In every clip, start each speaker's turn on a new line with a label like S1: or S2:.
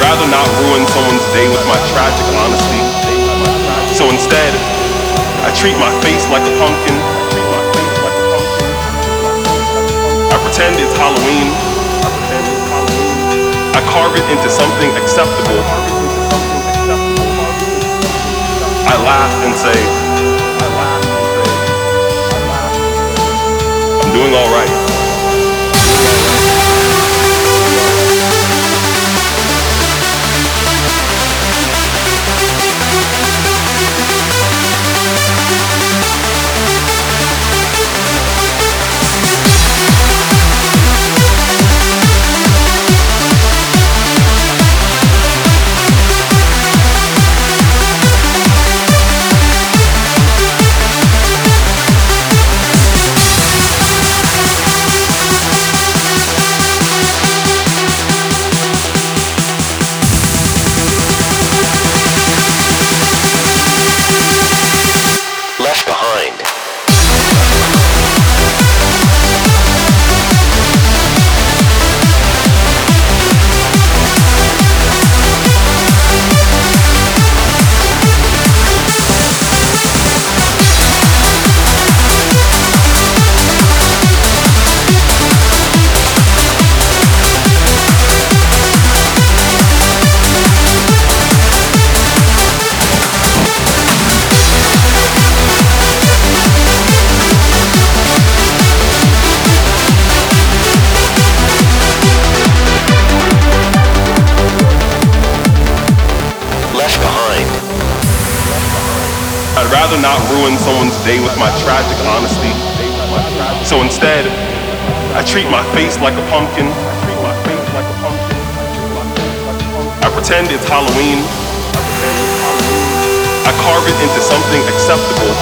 S1: rather not ruin someone's day with my tragic honesty. So instead, I treat my face like a pumpkin. I pretend it's Halloween. I carve it into something acceptable. I laugh and say, I'm doing all right.
S2: Left Behind.
S1: I'd rather not ruin someone's day with my tragic honesty. So instead, I treat my face like a pumpkin. I pretend it's Halloween. I carve it into something acceptable.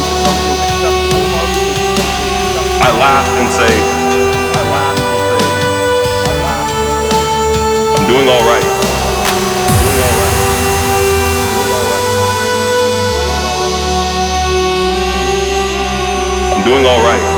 S1: I laugh and say, I'm doing all right. Doing all right.